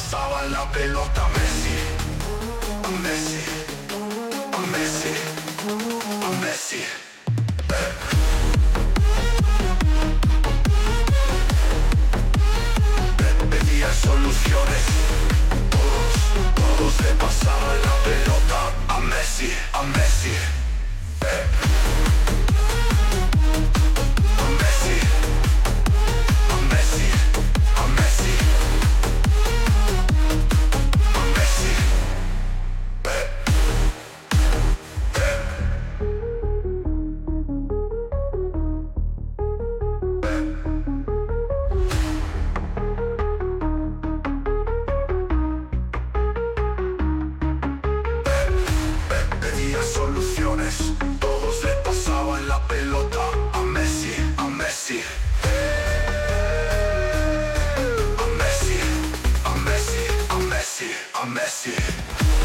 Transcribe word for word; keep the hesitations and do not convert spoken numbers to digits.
pasaba la pelota a Messi, a Messi, a Messi, a Messi. Pedía soluciones, todos, todos le pasaban la pelota a Messi, a Messi. Soluciones, todos le pasaban la pelota a Messi, a Messi. A Messi, a Messi, a Messi, a Messi.